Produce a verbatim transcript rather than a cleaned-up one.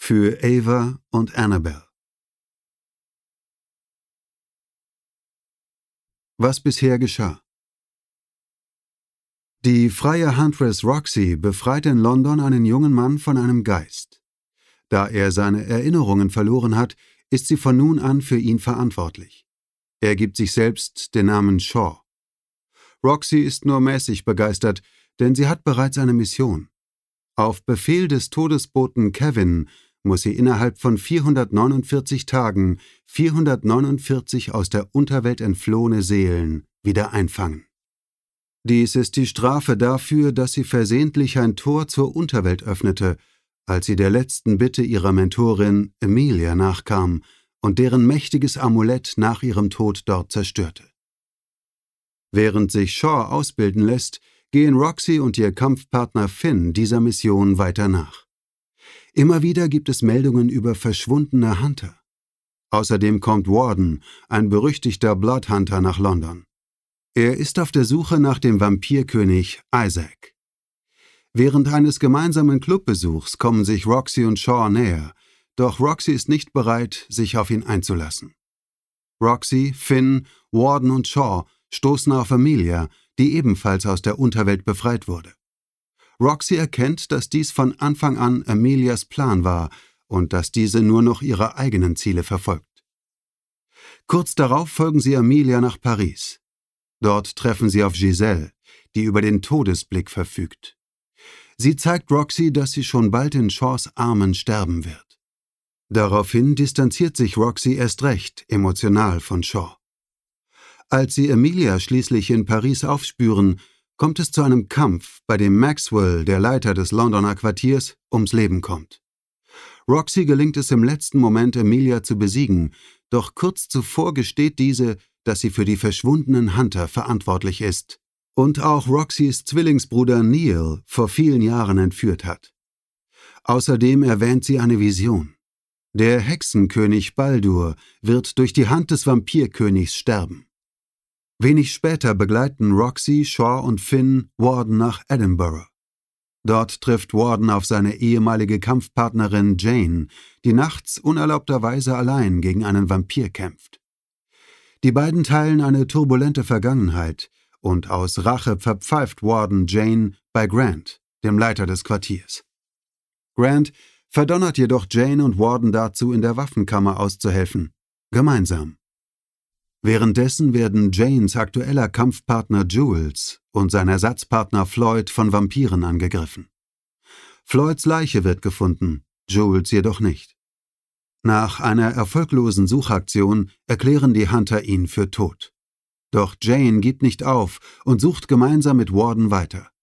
für Ava und Annabelle. Was bisher geschah. Die freie Huntress Roxy befreit in London einen jungen Mann von einem Geist. Da er seine Erinnerungen verloren hat, ist sie von nun an für ihn verantwortlich. Er gibt sich selbst den Namen Shaw. Roxy ist nur mäßig begeistert, denn sie hat bereits eine Mission. Auf Befehl des Todesboten Kevin muss sie innerhalb von vierhundertneunundvierzig Tagen vierhundertneunundvierzig aus der Unterwelt entflohene Seelen wieder einfangen. Dies ist die Strafe dafür, dass sie versehentlich ein Tor zur Unterwelt öffnete, als sie der letzten Bitte ihrer Mentorin Emilia nachkam und deren mächtiges Amulett nach ihrem Tod dort zerstörte. Während sich Shaw ausbilden lässt, gehen Roxy und ihr Kampfpartner Finn dieser Mission weiter nach. Immer wieder gibt es Meldungen über verschwundene Hunter. Außerdem kommt Warden, ein berüchtigter Bloodhunter, nach London. Er ist auf der Suche nach dem Vampirkönig Isaac. Während eines gemeinsamen Clubbesuchs kommen sich Roxy und Shaw näher, doch Roxy ist nicht bereit, sich auf ihn einzulassen. Roxy, Finn, Warden und Shaw stoßen auf Emilia, die ebenfalls aus der Unterwelt befreit wurde. Roxy erkennt, dass dies von Anfang an Emilias Plan war und dass diese nur noch ihre eigenen Ziele verfolgt. Kurz darauf folgen sie Emilia nach Paris. Dort treffen sie auf Giselle, die über den Todesblick verfügt. Sie zeigt Roxy, dass sie schon bald in Shaws Armen sterben wird. Daraufhin distanziert sich Roxy erst recht emotional von Shaw. Als sie Emilia schließlich in Paris aufspüren, kommt es zu einem Kampf, bei dem Maxwell, der Leiter des Londoner Quartiers, ums Leben kommt. Roxy gelingt es im letzten Moment, Emilia zu besiegen, doch kurz zuvor gesteht diese, dass sie für die verschwundenen Hunter verantwortlich ist und auch Roxys Zwillingsbruder Neil vor vielen Jahren entführt hat. Außerdem erwähnt sie eine Vision. Der Hexenkönig Baldur wird durch die Hand des Vampirkönigs sterben. Wenig später begleiten Roxy, Shaw und Finn Warden nach Edinburgh. Dort trifft Warden auf seine ehemalige Kampfpartnerin Jane, die nachts unerlaubterweise allein gegen einen Vampir kämpft. Die beiden teilen eine turbulente Vergangenheit und aus Rache verpfeift Warden Jane bei Grant, dem Leiter des Quartiers. Grant verdonnert jedoch Jane und Warden dazu, in der Waffenkammer auszuhelfen, gemeinsam. Währenddessen werden Janes aktueller Kampfpartner Jules und sein Ersatzpartner Floyd von Vampiren angegriffen. Floyds Leiche wird gefunden, Jules jedoch nicht. Nach einer erfolglosen Suchaktion erklären die Hunter ihn für tot. Doch Jane gibt nicht auf und sucht gemeinsam mit Warden weiter.